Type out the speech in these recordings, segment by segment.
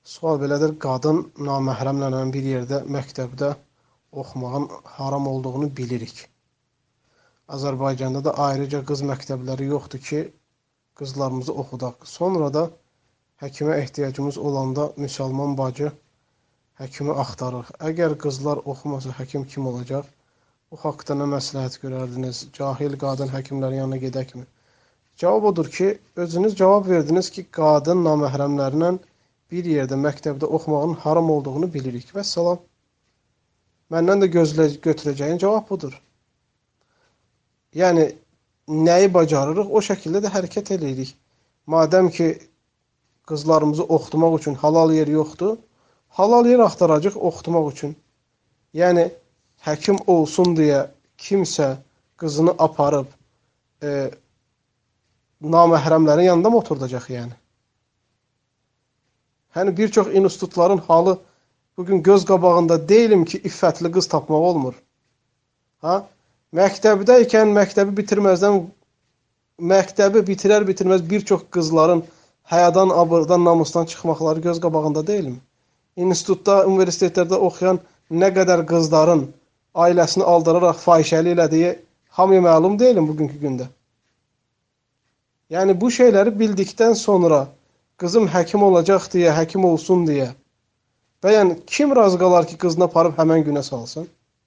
Sual belədir, qadın naməhrəmlə bir yerdə məktəbdə oxumağın haram olduğunu bilirik. Azərbaycanda da ayrıca qız məktəbləri yoxdur ki, qızlarımızı oxudaq. Sonra da həkimə ehtiyacımız olanda müsəlman bacı həkimi axtarır. Əgər qızlar oxumasa həkim kim olacaq? Bu haqda nə məsləhət görərdiniz? Cahil qadın həkimlərin yanına gedəkmi? Cavab odur ki, özünüz cavab verdiniz ki, qadın naməhrəmlərlə bir yerdə məktəbdə oxumağın haram olduğunu bilirik. Və salam. Məndən də götürəcəyin cavab budur. Yəni, nəyi bacarırıq, o şəkildə də hərəkət edirik. Madəm ki, qızlarımızı oxutmaq üçün halal yer yoxdur, halal yer axtaracaq oxutmaq üçün. Yəni, həkim olsun deyə kimsə qızını aparıb naməhrəmlərin yanında mı oturdacaq yəni? Hani bir çox institutların halı bugün göz qabağında deyilim ki, iffətli qız tapmaq olmur. Məktəbdəykən məktəbi bitirər-bitirməz bir çox qızların həyadan, abırdan, namusdan çıxmaqları göz qabağında deyilim. İnstitutda, universitetlərdə oxuyan nə qədər qızların ailəsini aldıraraq fahişəli elədiyi hamıya məlum deyilim bugünkü gündə. Yəni bu şeyləri bildikdən sonra qızım həkim olacaq deyə, həkim olsun deyə və yəni kim razı qalar ki, qızını aparıb həmən günə salsın?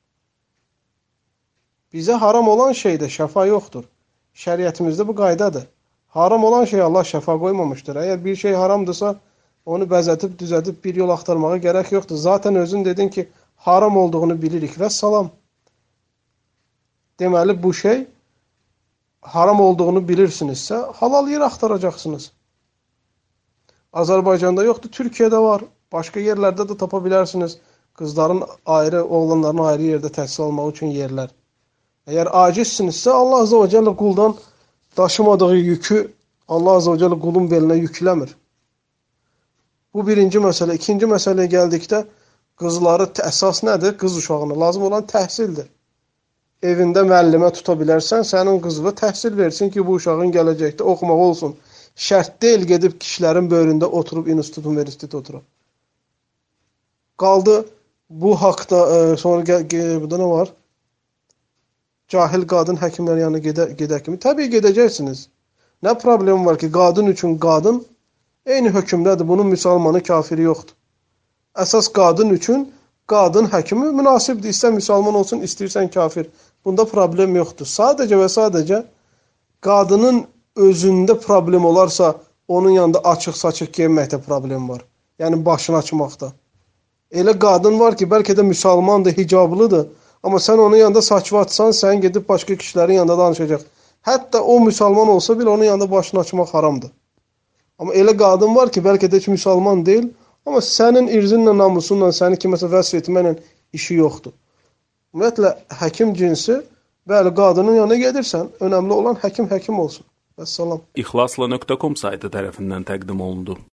Bizə haram olan şeydə şəfa yoxdur. Şəriətimizdə bu qaydadır. Haram olan şey Allah şəfa qoymamışdır. Əgər bir şey haramdırsa, onu bəzətib, düzədib bir yol axtarmağa gərək yoxdur. Zaten özün dedin ki, haram olduğunu bilirik və salam. Deməli, bu şey haram olduğunu bilirsinizsə, halal yer axtaracaqsınız. Azərbaycanda yoxdur, Türkiyədə var. Başqa yerlərdə də tapa bilərsiniz. Qızların ayrı, oğlanların ayrı yerdə təhsil almaq üçün yerlər. Əgər acizsinizsə, Allah Azə və Cəllə quldan daşımadığı yükü Allah Azə və Cəllə qulun belinə yükləmir. Bu birinci məsələ. İkinci məsələyə gəldikdə, qızları əsas nədir? Qız uşağına lazım olan təhsildir. Evində müəllimə tuta bilərsən, sənin qızına təhsil versin ki, bu uşağın gələcəkdə oxumaq olsun. Şərt deyil gedib kişilərin böyründə oturub institut, universitet oturub. Qaldı bu haqda, sonra burada nə var? Cahil qadın həkimlərin yanına gedək kimi. Təbii gedəcəksiniz. Nə problem var ki, qadın üçün qadın eyni hökmdədir. Bunun müsəlmanı, kafiri yoxdur. Əsas qadın üçün qadın həkimi münasibdir. İstər müsəlman olsun, istəyirsən kafir. Bunda problem yoxdur. Sadəcə və sadəcə qadının özündə problem olarsa, onun yanında açıq-saçıq geyinməkdə problem var. Yəni, başını açmaqda. Elə qadın var ki, bəlkə də müsəlmandır, hicablıdır. Amma sən onun yanında saçı atsan, sən gedib başqa kişilərin yanında danışacaq. Hətta o müsəlman olsa bile onun yanında başını açmaq haramdır. Amma elə qadın var ki, bəlkə də heç müsəlman deyil, amma sənin irzinlə, namusunla, səni kiməsə vəsf etməklə işi yoxdur. Ümumiyyətlə, həkim cinsi, bəli, qadının yanına gedirsən, önəmli olan həkim olsun. Vəssalam. İxlasla.com saytı tərəfindən təqdim olundu.